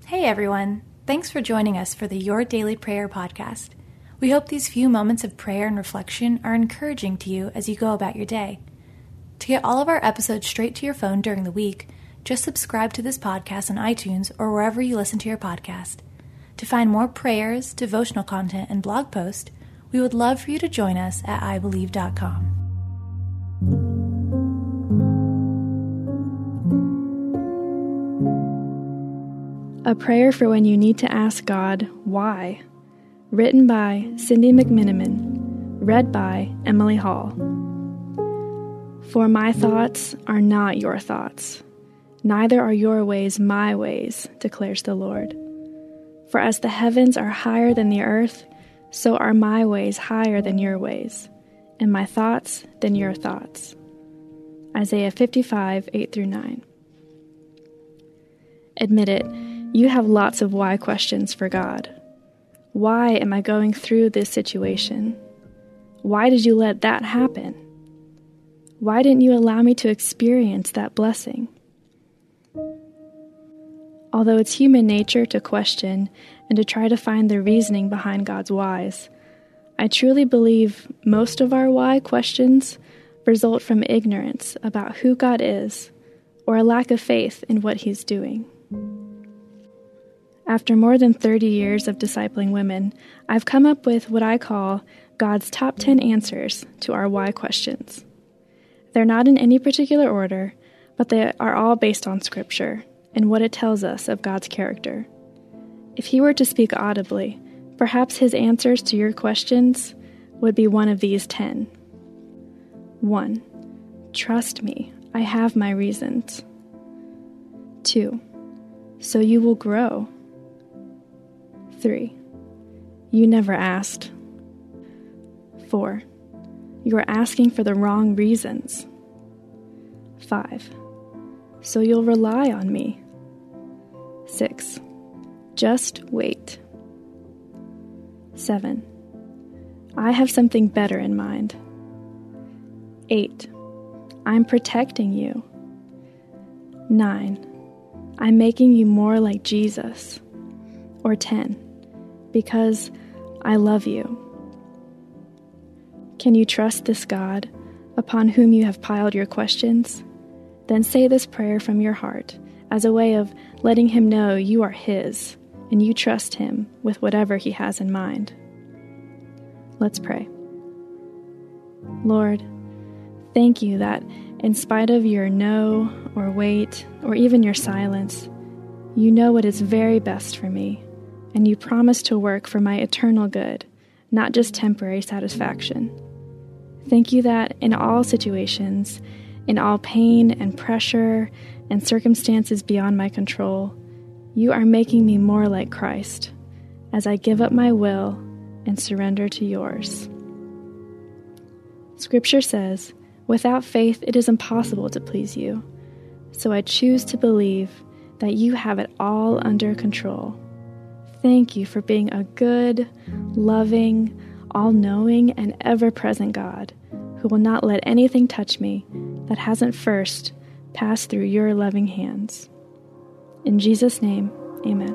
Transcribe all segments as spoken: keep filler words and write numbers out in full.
Hey everyone, thanks for joining us for the Your Daily Prayer podcast. We hope these few moments of prayer and reflection are encouraging to you as you go about your day. To get all of our episodes straight to your phone during the week, just subscribe to this podcast on iTunes or wherever you listen to your podcast. To find more prayers, devotional content, and blog posts, we would love for you to join us at i believe dot com. A prayer for when you need to ask God, why? Written by Cindy McMiniman. Read by Emily Hall. For my thoughts are not your thoughts, neither are your ways my ways, declares the Lord. For as the heavens are higher than the earth, so are my ways higher than your ways, and my thoughts than your thoughts. Isaiah fifty-five, eight through nine. Admit it. You have lots of why questions for God. Why am I going through this situation? Why did you let that happen? Why didn't you allow me to experience that blessing? Although it's human nature to question and to try to find the reasoning behind God's whys, I truly believe most of our why questions result from ignorance about who God is or a lack of faith in what He's doing. After more than thirty years of discipling women, I've come up with what I call God's top ten answers to our why questions. They're not in any particular order, but they are all based on Scripture and what it tells us of God's character. If He were to speak audibly, perhaps His answers to your questions would be one of these ten. One, trust me, I have my reasons. Two, so you will grow. Three, you never asked. Four, you are asking for the wrong reasons. Five, so you'll rely on me. Six, just wait. Seven, I have something better in mind. Eight, I'm protecting you. Nine, I'm making you more like Jesus. Or ten, because I love you. Can you trust this God upon whom you have piled your questions? Then say this prayer from your heart as a way of letting Him know you are His and you trust Him with whatever He has in mind. Let's pray. Lord, thank you that in spite of your no or wait or even your silence, you know what is very best for me. And you promise to work for my eternal good, not just temporary satisfaction. Thank you that in all situations, in all pain and pressure and circumstances beyond my control, you are making me more like Christ as I give up my will and surrender to yours. Scripture says, without faith it is impossible to please you. So I choose to believe that you have it all under control. Thank you for being a good, loving, all-knowing, and ever-present God who will not let anything touch me that hasn't first passed through your loving hands. In Jesus' name, amen.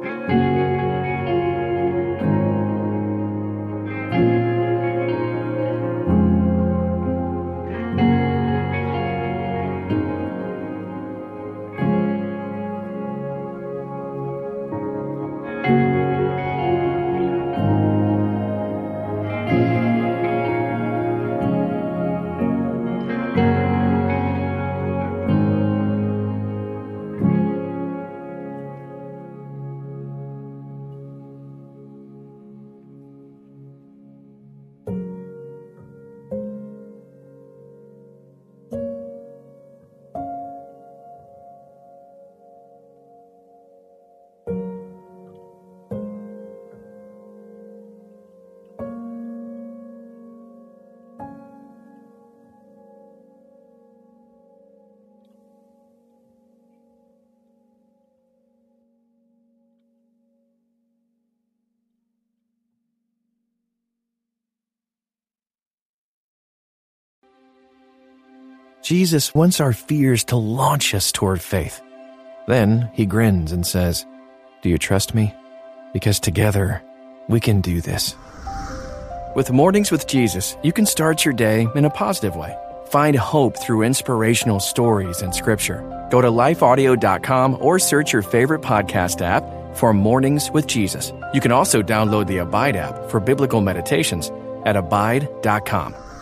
Jesus wants our fears to launch us toward faith. Then he grins and says, Do you trust me? Because together, we can do this. With Mornings with Jesus, you can start your day in a positive way. Find hope through inspirational stories and scripture. Go to life audio dot com or search your favorite podcast app for Mornings with Jesus. You can also download the Abide app for biblical meditations at abide dot com.